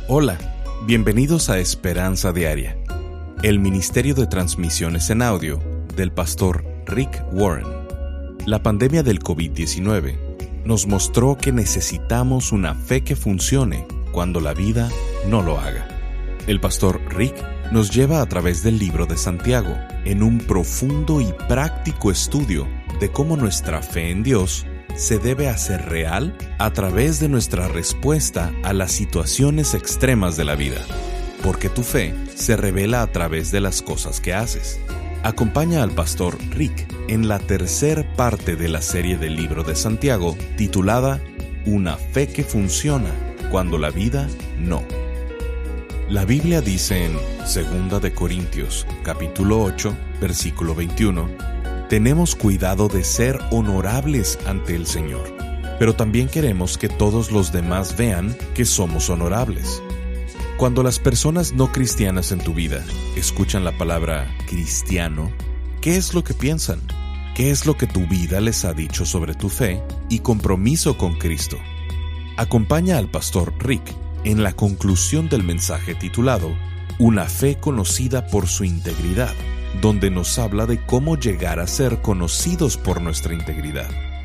Hola, bienvenidos a Esperanza Diaria, el ministerio de transmisiones en audio del pastor Rick Warren. La pandemia del COVID-19 nos mostró que necesitamos una fe que funcione cuando la vida no lo haga. El pastor Rick nos lleva a través del libro de Santiago en un profundo y práctico estudio de cómo nuestra fe en Dios se debe hacer real a través de nuestra respuesta a las situaciones extremas de la vida, porque tu fe se revela a través de las cosas que haces. Acompaña al pastor Rick en la tercera parte de la serie del libro de Santiago, titulada Una fe que funciona cuando la vida no. La Biblia dice en 2 de Corintios, capítulo 8, versículo 21, tenemos cuidado de ser honorables ante el Señor, pero también queremos que todos los demás vean que somos honorables. Cuando las personas no cristianas en tu vida escuchan la palabra cristiano, ¿qué es lo que piensan? ¿Qué es lo que tu vida les ha dicho sobre tu fe y compromiso con Cristo? Acompaña al pastor Rick en la conclusión del mensaje titulado Una fe conocida por su integridad, donde nos habla de cómo llegar a ser conocidos por nuestra integridad.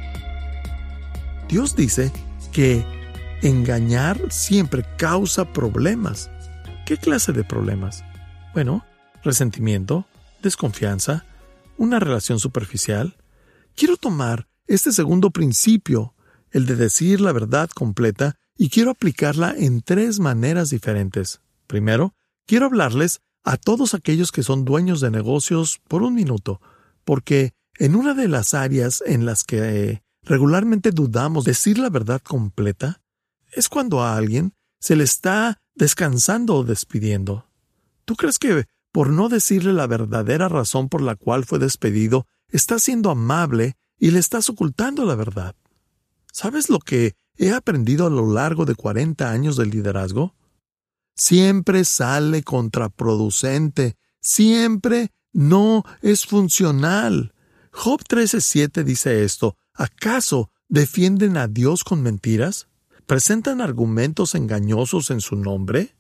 Dios dice que engañar siempre causa problemas. ¿Qué clase de problemas? Bueno, resentimiento, desconfianza, una relación superficial. Quiero tomar este segundo principio, el de decir la verdad completa, y quiero aplicarla en 3 maneras diferentes. Primero, quiero hablarles a todos aquellos que son dueños de negocios por un minuto, porque en una de las áreas en las que regularmente dudamos decir la verdad completa es cuando a alguien se le está descansando o despidiendo. ¿Tú crees que por no decirle la verdadera razón por la cual fue despedido, estás siendo amable y le estás ocultando la verdad? ¿Sabes lo que he aprendido a lo largo de 40 años de liderazgo? Siempre sale contraproducente, siempre no es funcional. Job 13:7 dice esto: ¿acaso defienden a Dios con mentiras? ¿Presentan argumentos engañosos en su nombre?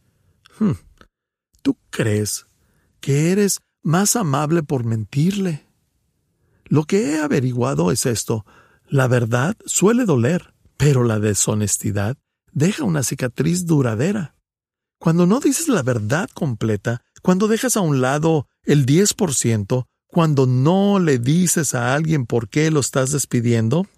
¿Tú crees que eres más amable por mentirle? Lo que he averiguado es esto: la verdad suele doler, pero la deshonestidad deja una cicatriz duradera. Cuando no dices la verdad completa, cuando dejas a un lado el 10%, cuando no le dices a alguien por qué lo estás despidiendo,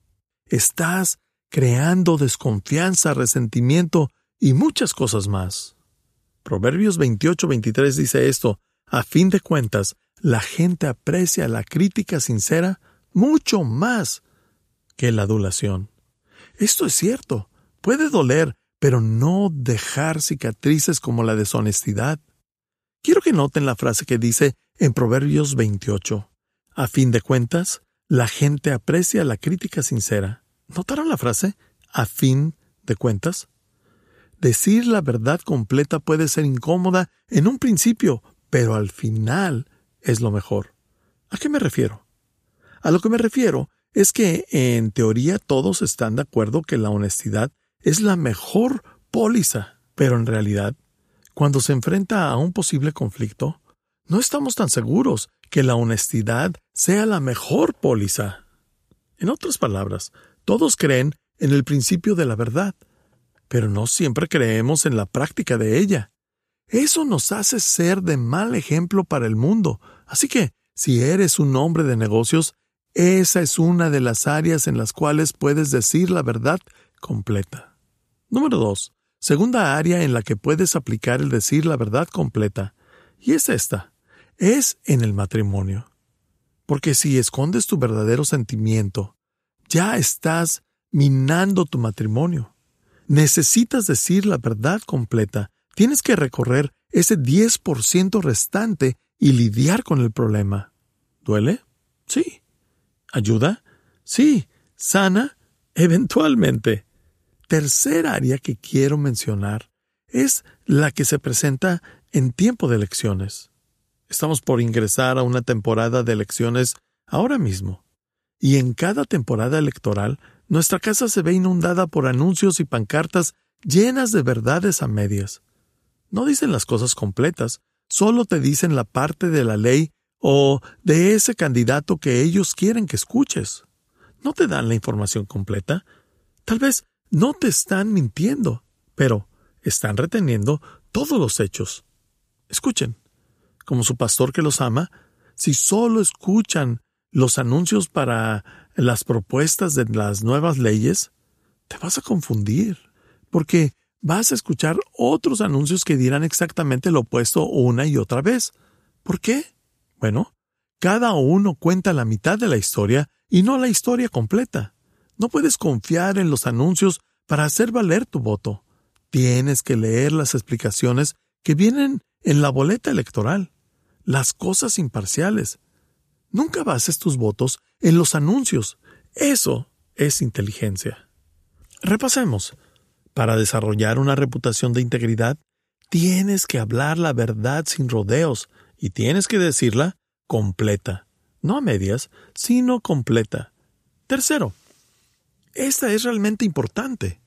estás creando desconfianza, resentimiento y muchas cosas más. Proverbios 28:23 dice esto: a fin de cuentas, la gente aprecia la crítica sincera mucho más que la adulación. Esto es cierto, puede doler, pero no dejar cicatrices como la deshonestidad. Quiero que noten la frase que dice en Proverbios 28. A fin de cuentas, la gente aprecia la crítica sincera. ¿Notaron la frase? A fin de cuentas. Decir la verdad completa puede ser incómoda en un principio, pero al final es lo mejor. ¿A qué me refiero? A lo que me refiero es que en teoría todos están de acuerdo que la honestidad es la mejor póliza, pero en realidad, cuando se enfrenta a un posible conflicto, no estamos tan seguros que la honestidad sea la mejor póliza. En otras palabras, todos creen en el principio de la verdad, pero no siempre creemos en la práctica de ella. Eso nos hace ser de mal ejemplo para el mundo. Así que, si eres un hombre de negocios, esa es una de las áreas en las cuales puedes decir la verdad completa. Número 2. Segunda área en la que puedes aplicar el decir la verdad completa, y es esta: es en el matrimonio. Porque si escondes tu verdadero sentimiento, ya estás minando tu matrimonio. Necesitas decir la verdad completa. Tienes que recorrer ese 10% restante y lidiar con el problema. ¿Duele? Sí. ¿Ayuda? Sí. ¿Sana? Eventualmente. Tercer área que quiero mencionar es la que se presenta en tiempo de elecciones. Estamos por ingresar a una temporada de elecciones ahora mismo. Y en cada temporada electoral, nuestra casa se ve inundada por anuncios y pancartas llenas de verdades a medias. No dicen las cosas completas, solo te dicen la parte de la ley o de ese candidato que ellos quieren que escuches. No te dan la información completa. Tal vez no te están mintiendo, pero están reteniendo todos los hechos. Escuchen, como su pastor que los ama, si solo escuchan los anuncios para las propuestas de las nuevas leyes, te vas a confundir, porque vas a escuchar otros anuncios que dirán exactamente lo opuesto una y otra vez. ¿Por qué? Bueno, cada uno cuenta la mitad de la historia y no la historia completa. No puedes confiar en los anuncios para hacer valer tu voto. Tienes que leer las explicaciones que vienen en la boleta electoral, las cosas imparciales. Nunca bases tus votos en los anuncios. Eso es inteligencia. Repasemos. Para desarrollar una reputación de integridad, tienes que hablar la verdad sin rodeos y tienes que decirla completa. No a medias, sino completa. Tercero, esta es realmente importante.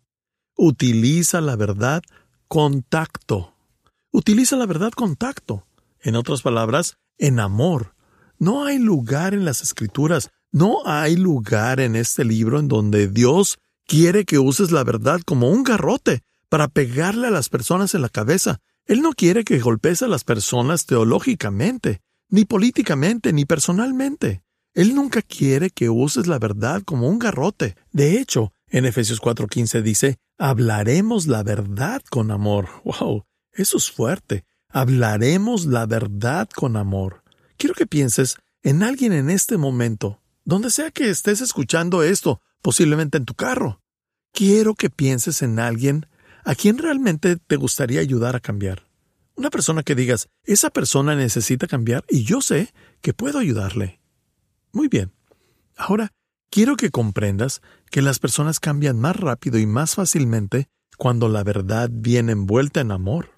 Utiliza la verdad con tacto. Utiliza la verdad con tacto. En otras palabras, en amor. No hay lugar en las Escrituras, no hay lugar en este libro en donde Dios quiere que uses la verdad como un garrote para pegarle a las personas en la cabeza. Él no quiere que golpees a las personas teológicamente, ni políticamente, ni personalmente. Él nunca quiere que uses la verdad como un garrote. De hecho, en Efesios 4:15 dice, hablaremos la verdad con amor. ¡Wow! Eso es fuerte. Hablaremos la verdad con amor. Quiero que pienses en alguien en este momento, donde sea que estés escuchando esto, posiblemente en tu carro. Quiero que pienses en alguien a quien realmente te gustaría ayudar a cambiar. Una persona que digas, esa persona necesita cambiar y yo sé que puedo ayudarle. Muy bien. Ahora, quiero que comprendas que las personas cambian más rápido y más fácilmente cuando la verdad viene envuelta en amor.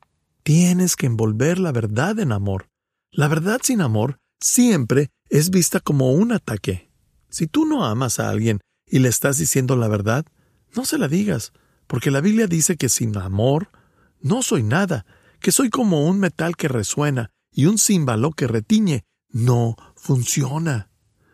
Tienes que envolver la verdad en amor. La verdad sin amor siempre es vista como un ataque. Si tú no amas a alguien y le estás diciendo la verdad, no se la digas, porque la Biblia dice que sin amor no soy nada, que soy como un metal que resuena y un címbalo que retiñe. No funciona.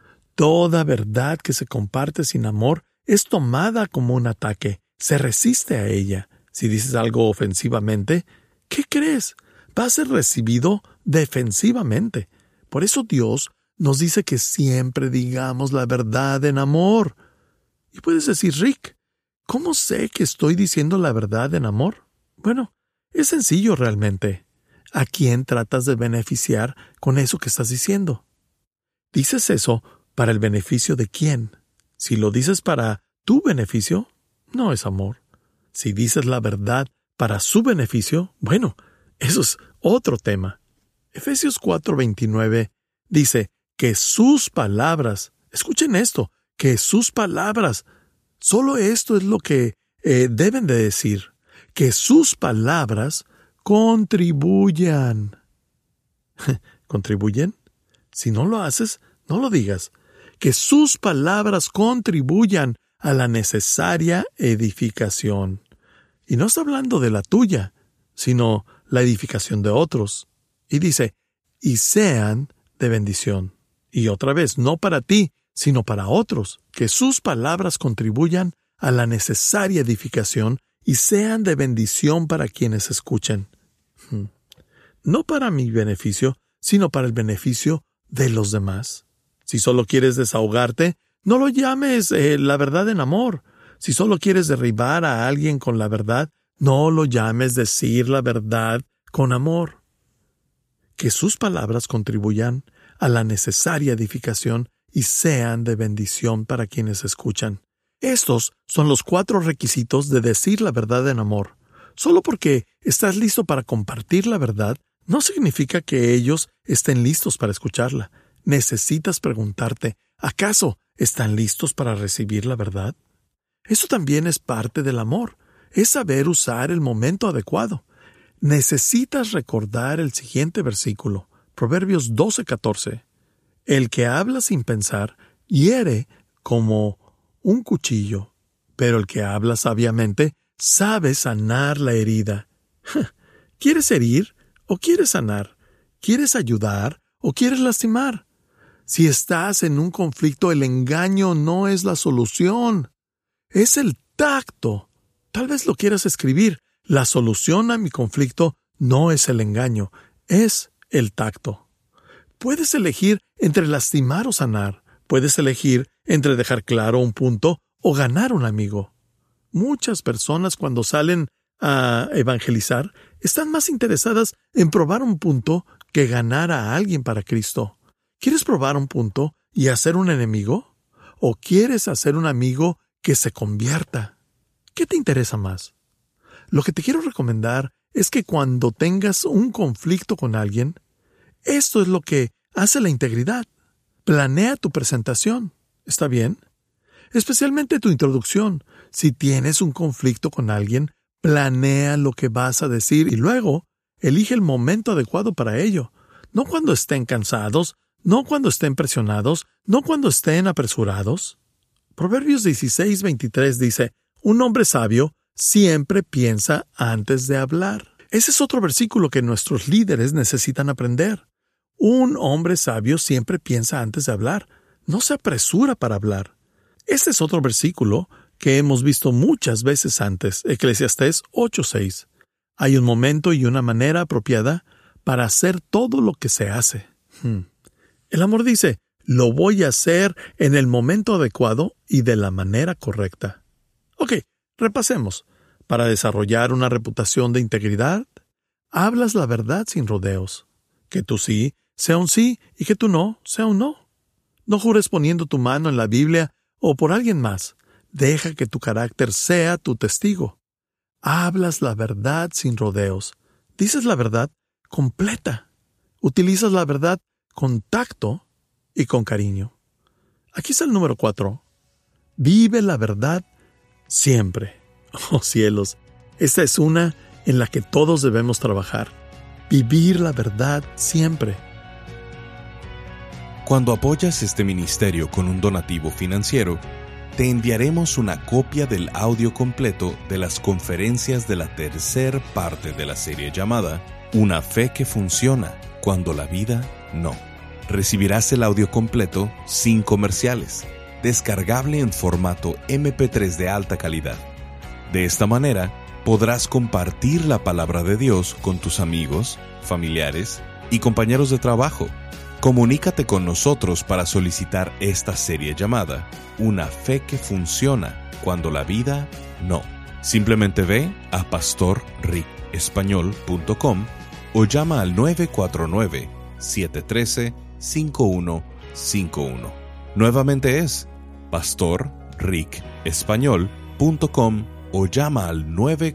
Toda verdad que se comparte sin amor es tomada como un ataque, se resiste a ella. Si dices algo ofensivamente, ¿qué crees? Va a ser recibido defensivamente. Por eso Dios nos dice que siempre digamos la verdad en amor. Y puedes decir, Rick, ¿cómo sé que estoy diciendo la verdad en amor? Bueno, es sencillo realmente. ¿A quién tratas de beneficiar con eso que estás diciendo? ¿Dices eso para el beneficio de quién? Si lo dices para tu beneficio, no es amor. Si dices la verdad para su beneficio, bueno, eso es otro tema. Efesios 4:29 dice que sus palabras, escuchen esto, que sus palabras, solo esto es lo que deben de decir, que sus palabras contribuyan. ¿Contribuyen? Si no lo haces, no lo digas. Que sus palabras contribuyan a la necesaria edificación. Y no está hablando de la tuya, sino la edificación de otros. Y dice, y sean de bendición. Y otra vez, no para ti, sino para otros. Que sus palabras contribuyan a la necesaria edificación y sean de bendición para quienes escuchen. No para mi beneficio, sino para el beneficio de los demás. Si solo quieres desahogarte, no lo llames la verdad en amor. Si solo quieres derribar a alguien con la verdad, no lo llames decir la verdad con amor. Que sus palabras contribuyan a la necesaria edificación y sean de bendición para quienes escuchan. Estos son los 4 requisitos de decir la verdad en amor. Solo porque estás listo para compartir la verdad, no significa que ellos estén listos para escucharla. Necesitas preguntarte, ¿acaso están listos para recibir la verdad? Eso también es parte del amor. Es saber usar el momento adecuado. Necesitas recordar el siguiente versículo, Proverbios 12:14. El que habla sin pensar hiere como un cuchillo, pero el que habla sabiamente sabe sanar la herida. ¿Quieres herir o quieres sanar? ¿Quieres ayudar o quieres lastimar? Si estás en un conflicto, el engaño no es la solución. Es el tacto. Tal vez lo quieras escribir. La solución a mi conflicto no es el engaño, es el tacto. Puedes elegir entre lastimar o sanar. Puedes elegir entre dejar claro un punto o ganar un amigo. Muchas personas cuando salen a evangelizar están más interesadas en probar un punto que ganar a alguien para Cristo. ¿Quieres probar un punto y hacer un enemigo? ¿O quieres hacer un amigo que se convierta? ¿Qué te interesa más? Lo que te quiero recomendar es que cuando tengas un conflicto con alguien, esto es lo que hace la integridad. Planea tu presentación. ¿Está bien? Especialmente tu introducción. Si tienes un conflicto con alguien, planea lo que vas a decir y luego elige el momento adecuado para ello. No cuando estén cansados, no cuando estén presionados, no cuando estén apresurados. Proverbios 16:23 dice, un hombre sabio siempre piensa antes de hablar. Ese es otro versículo que nuestros líderes necesitan aprender. Un hombre sabio siempre piensa antes de hablar. No se apresura para hablar. Este es otro versículo que hemos visto muchas veces antes, Eclesiastés 8:6. Hay un momento y una manera apropiada para hacer todo lo que se hace. El amor dice, lo voy a hacer en el momento adecuado y de la manera correcta. Ok, repasemos. Para desarrollar una reputación de integridad, hablas la verdad sin rodeos. Que tu sí sea un sí y que tu no sea un no. No jures poniendo tu mano en la Biblia o por alguien más. Deja que tu carácter sea tu testigo. Hablas la verdad sin rodeos. Dices la verdad completa. Utilizas la verdad con tacto y con cariño. Aquí está el número 4. Vive la verdad siempre. Oh cielos, esta es una en la que todos debemos trabajar. Vivir la verdad siempre. Cuando apoyas este ministerio con un donativo financiero, te enviaremos una copia del audio completo de las conferencias de la tercera parte de la serie llamada Una fe que funciona cuando la vida no. Recibirás el audio completo sin comerciales, descargable en formato MP3 de alta calidad. De esta manera, podrás compartir la palabra de Dios con tus amigos, familiares y compañeros de trabajo. Comunícate con nosotros para solicitar esta serie llamada Una fe que funciona cuando la vida no. Simplemente ve a pastorricespañol.com o llama al 949-713-5151. Nuevamente es pastorricespañol.com o llama al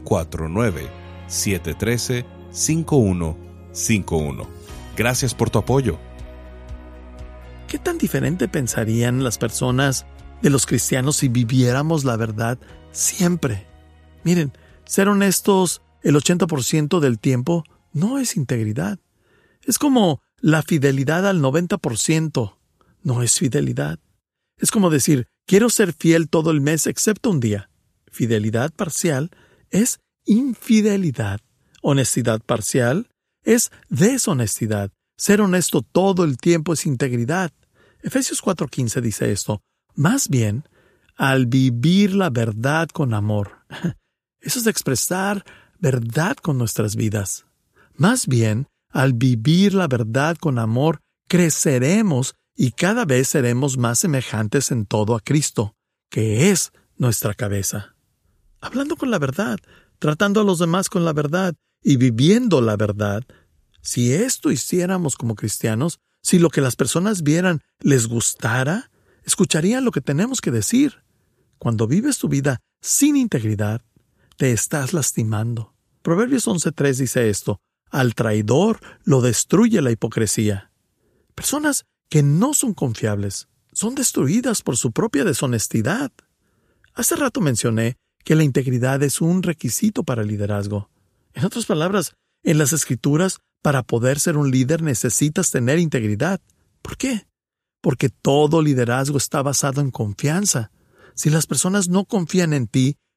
949-713-5151. Gracias por tu apoyo. ¿Qué tan diferente pensarían las personas de los cristianos si viviéramos la verdad siempre? Miren, ser honestos el 80% del tiempo no es integridad. Es como la fidelidad al 90%. No es fidelidad. Es como decir, quiero ser fiel todo el mes excepto un día. Fidelidad parcial es infidelidad. Honestidad parcial es deshonestidad. Ser honesto todo el tiempo es integridad. Efesios 4:15 dice esto. Más bien, al vivir la verdad con amor. Eso es expresar verdad con nuestras vidas. Más bien, al vivir la verdad con amor, creceremos y cada vez seremos más semejantes en todo a Cristo, que es nuestra cabeza. Hablando con la verdad, tratando a los demás con la verdad y viviendo la verdad. Si esto hiciéramos como cristianos, si lo que las personas vieran les gustara, escucharían lo que tenemos que decir. Cuando vives tu vida sin integridad, te estás lastimando. Proverbios 11:3 dice esto, al traidor lo destruye la hipocresía. Personas que no son confiables son destruidas por su propia deshonestidad. Hace rato mencioné que la integridad es un requisito para el liderazgo. En otras palabras, en las Escrituras, para poder ser un líder necesitas tener integridad. ¿Por qué? Porque todo liderazgo está basado en confianza. Si las personas no confían en ti,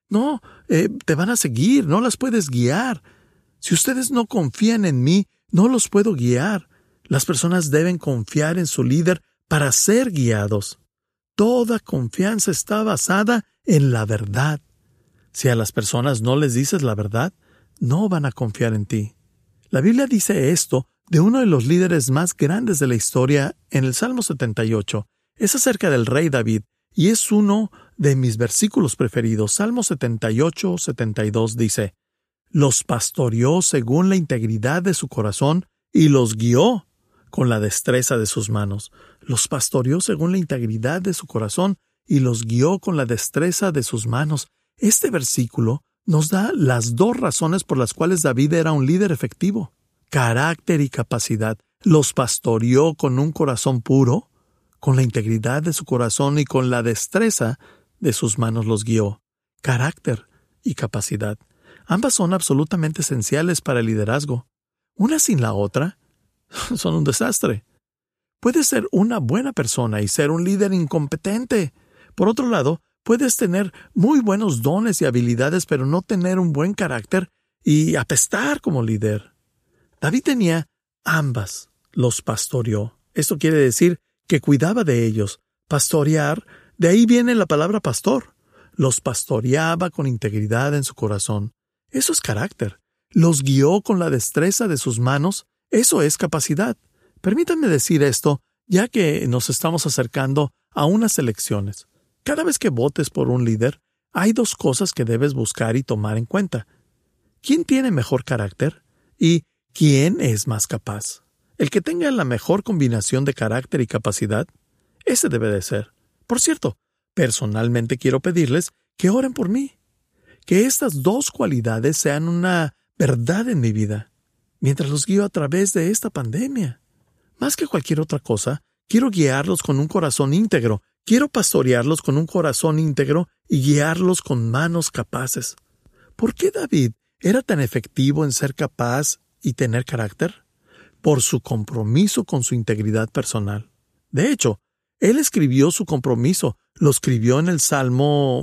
No, te van a seguir, no las puedes guiar. Si ustedes no confían en mí, no los puedo guiar. Las personas deben confiar en su líder para ser guiados. Toda confianza está basada en la verdad. Si a las personas no les dices la verdad, no van a confiar en ti. La Biblia dice esto de uno de los líderes más grandes de la historia en el Salmo 78. Es acerca del rey David y es uno de mis versículos preferidos. Salmo 78, 72 dice: los pastoreó según la integridad de su corazón y los guió con la destreza de sus manos. Los pastoreó según la integridad de su corazón y los guió con la destreza de sus manos. Este versículo nos da las dos razones por las cuales David era un líder efectivo: carácter y capacidad. Los pastoreó con un corazón puro, con la integridad de su corazón y con la destreza de sus manos los guió. Carácter y capacidad. Ambas son absolutamente esenciales para el liderazgo. Una sin la otra son un desastre. Puedes ser una buena persona y ser un líder incompetente. Por otro lado, puedes tener muy buenos dones y habilidades, pero no tener un buen carácter y apestar como líder. David tenía ambas. Los pastoreó. Esto quiere decir que cuidaba de ellos. Pastorear, de ahí viene la palabra pastor. Los pastoreaba con integridad en su corazón. Eso es carácter. Los guió con la destreza de sus manos. Eso es capacidad. Permítanme decir esto, ya que nos estamos acercando a unas elecciones. Cada vez que votes por un líder, hay dos cosas que debes buscar y tomar en cuenta. ¿Quién tiene mejor carácter? ¿Y quién es más capaz? El que tenga la mejor combinación de carácter y capacidad, ese debe de ser. Por cierto, personalmente quiero pedirles que oren por mí. Que estas dos cualidades sean una verdad en mi vida, mientras los guío a través de esta pandemia. Más que cualquier otra cosa, quiero guiarlos con un corazón íntegro. Quiero pastorearlos con un corazón íntegro y guiarlos con manos capaces. ¿Por qué David era tan efectivo en ser capaz y tener carácter? Por su compromiso con su integridad personal. De hecho, él escribió su compromiso, lo escribió en el Salmo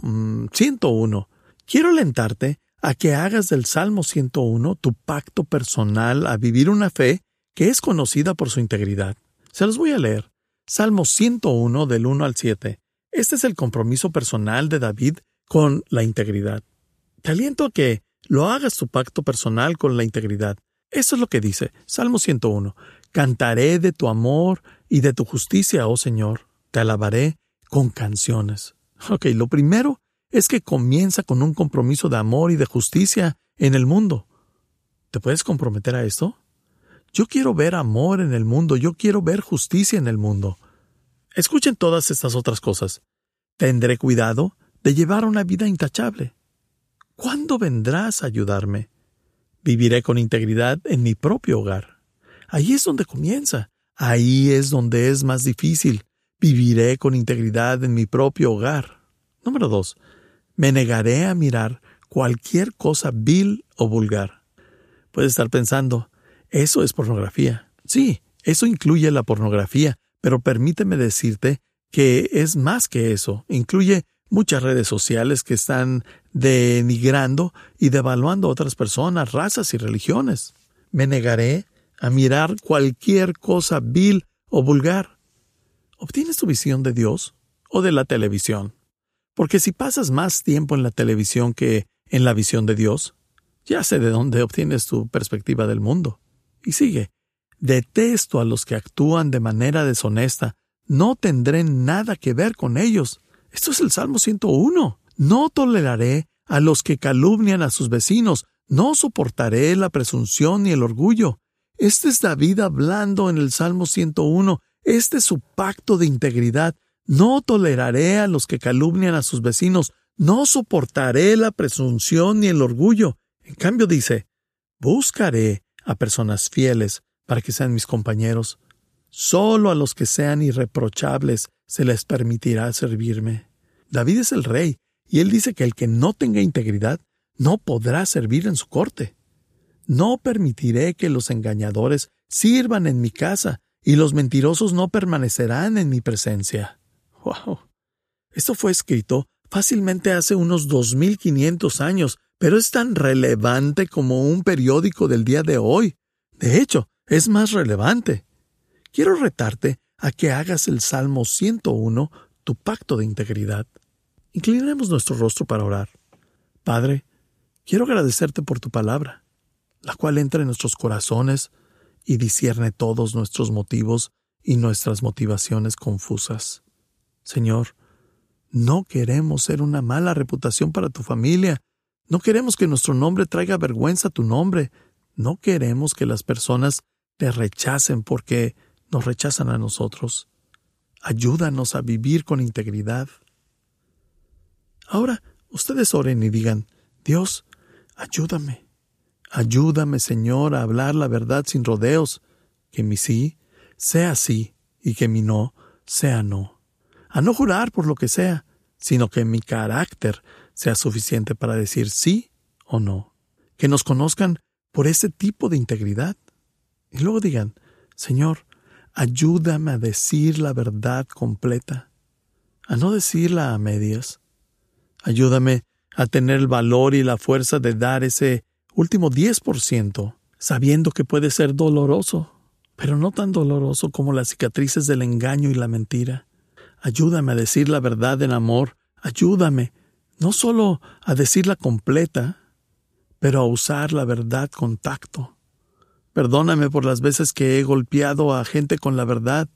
101. Quiero alentarte a que hagas del Salmo 101 tu pacto personal a vivir una fe que es conocida por su integridad. Se los voy a leer. Salmo 101 del 1 al 7. Este es el compromiso personal de David con la integridad. Te aliento a que lo hagas tu pacto personal con la integridad. Eso es lo que dice Salmo 101. Cantaré de tu amor y de tu justicia, oh Señor. Te alabaré con canciones. Ok, lo primero es que comienza con un compromiso de amor y de justicia en el mundo. ¿Te puedes comprometer a esto? Yo quiero ver amor en el mundo. Yo quiero ver justicia en el mundo. Escuchen todas estas otras cosas. Tendré cuidado de llevar una vida intachable. ¿Cuándo vendrás a ayudarme? Viviré con integridad en mi propio hogar. Ahí es donde comienza. Ahí es donde es más difícil. Viviré con integridad en mi propio hogar. Número 2. Me negaré a mirar cualquier cosa vil o vulgar. Puedes estar pensando, eso es pornografía. Sí, eso incluye la pornografía, pero permíteme decirte que es más que eso. Incluye muchas redes sociales que están denigrando y devaluando a otras personas, razas y religiones. Me negaré a mirar cualquier cosa vil o vulgar. ¿Obtienes tu visión de Dios o de la televisión? Porque si pasas más tiempo en la televisión que en la visión de Dios, ya sé de dónde obtienes tu perspectiva del mundo. Y sigue. Detesto a los que actúan de manera deshonesta. No tendré nada que ver con ellos. Esto es el Salmo 101. No toleraré a los que calumnian a sus vecinos. No soportaré la presunción ni el orgullo. Este es David hablando en el Salmo 101. Este es su pacto de integridad. No toleraré a los que calumnian a sus vecinos. No soportaré la presunción ni el orgullo. En cambio dice, buscaré a personas fieles para que sean mis compañeros. Solo a los que sean irreprochables se les permitirá servirme. David es el rey, y él dice que el que no tenga integridad no podrá servir en su corte. No permitiré que los engañadores sirvan en mi casa, y los mentirosos no permanecerán en mi presencia. ¡Wow! Esto fue escrito fácilmente hace unos 2500 años, pero es tan relevante como un periódico del día de hoy. De hecho, es más relevante. Quiero retarte a que hagas el Salmo 101, tu pacto de integridad. Inclinemos nuestro rostro para orar. Padre, quiero agradecerte por tu palabra, la cual entra en nuestros corazones y discierne todos nuestros motivos y nuestras motivaciones confusas. Señor, no queremos ser una mala reputación para tu familia. No queremos que nuestro nombre traiga vergüenza a tu nombre. No queremos que las personas te rechacen porque nos rechazan a nosotros. Ayúdanos a vivir con integridad. Ahora, ustedes oren y digan, Dios, ayúdame. Ayúdame, Señor, a hablar la verdad sin rodeos. Que mi sí sea sí y que mi no sea no. A no jurar por lo que sea, sino que mi carácter sea suficiente para decir sí o no. Que nos conozcan por ese tipo de integridad. Y luego digan, Señor, ayúdame a decir la verdad completa, a no decirla a medias. Ayúdame a tener el valor y la fuerza de dar ese último 10%, sabiendo que puede ser doloroso, pero no tan doloroso como las cicatrices del engaño y la mentira. Ayúdame a decir la verdad en amor. Ayúdame no solo a decirla completa, pero a usar la verdad con tacto. Perdóname por las veces que he golpeado a gente con la verdad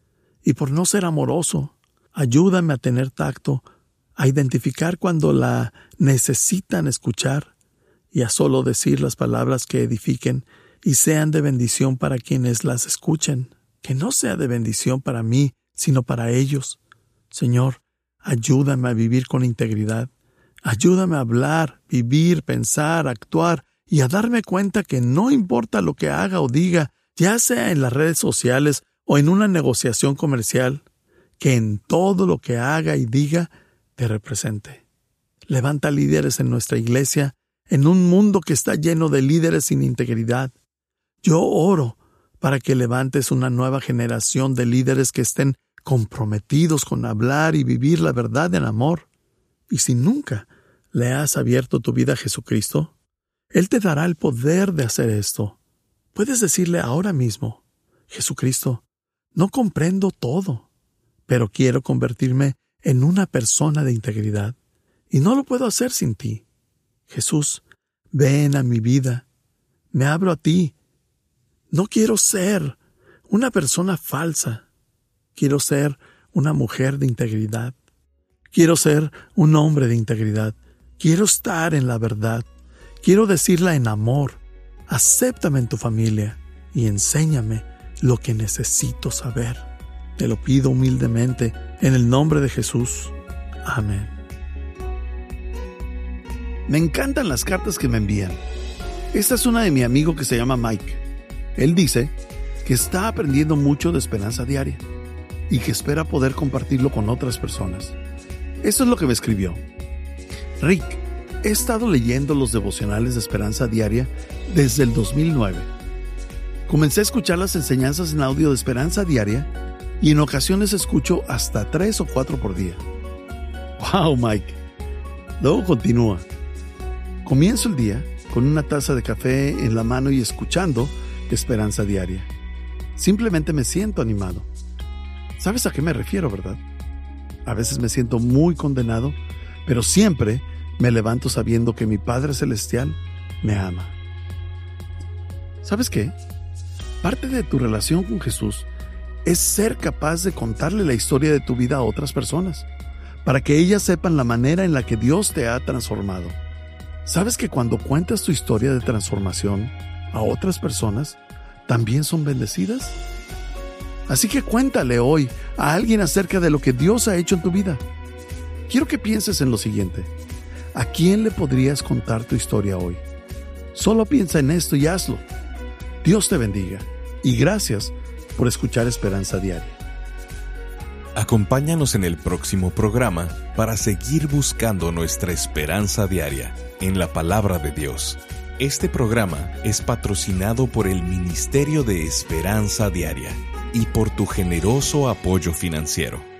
y por no ser amoroso. Ayúdame a tener tacto, a identificar cuando la necesitan escuchar y a solo decir las palabras que edifiquen y sean de bendición para quienes las escuchen. Que no sea de bendición para mí, sino para ellos. Señor, ayúdame a vivir con integridad. Ayúdame a hablar, vivir, pensar, actuar y a darme cuenta que no importa lo que haga o diga, ya sea en las redes sociales o en una negociación comercial, que en todo lo que haga y diga te represente. Levanta líderes en nuestra iglesia, en un mundo que está lleno de líderes sin integridad. Yo oro para que levantes una nueva generación de líderes que estén comprometidos con hablar y vivir la verdad en amor. Y si nunca le has abierto tu vida a Jesucristo, Él te dará el poder de hacer esto. Puedes decirle ahora mismo, Jesucristo, no comprendo todo, pero quiero convertirme en una persona de integridad, y no lo puedo hacer sin ti. Jesús, ven a mi vida, me abro a ti. No quiero ser una persona falsa. Quiero ser una mujer de integridad. Quiero ser un hombre de integridad. Quiero estar en la verdad. Quiero decirla en amor. Acéptame en tu familia y enséñame lo que necesito saber. Te lo pido humildemente en el nombre de Jesús. Amén. Me encantan las cartas que me envían. Esta es una de mi amigo que se llama Mike. Él dice que está aprendiendo mucho de Esperanza Diaria y que espera poder compartirlo con otras personas. Esto es lo que me escribió. Rick, he estado leyendo los devocionales de Esperanza Diaria desde el 2009. Comencé a escuchar las enseñanzas en audio de Esperanza Diaria y en ocasiones escucho hasta 3 o 4 por día. ¡Wow, Mike! Luego continúa. Comienzo el día con una taza de café en la mano y escuchando Esperanza Diaria. Simplemente me siento animado. ¿Sabes a qué me refiero, verdad? A veces me siento muy condenado, pero siempre me levanto sabiendo que mi Padre Celestial me ama. ¿Sabes qué? Parte de tu relación con Jesús es ser capaz de contarle la historia de tu vida a otras personas, para que ellas sepan la manera en la que Dios te ha transformado. ¿Sabes que cuando cuentas tu historia de transformación a otras personas, también son bendecidas? Así que cuéntale hoy a alguien acerca de lo que Dios ha hecho en tu vida. Quiero que pienses en lo siguiente. ¿A quién le podrías contar tu historia hoy? Solo piensa en esto y hazlo. Dios te bendiga y gracias por escuchar Esperanza Diaria. Acompáñanos en el próximo programa para seguir buscando nuestra esperanza diaria en la palabra de Dios. Este programa es patrocinado por el Ministerio de Esperanza Diaria y por tu generoso apoyo financiero.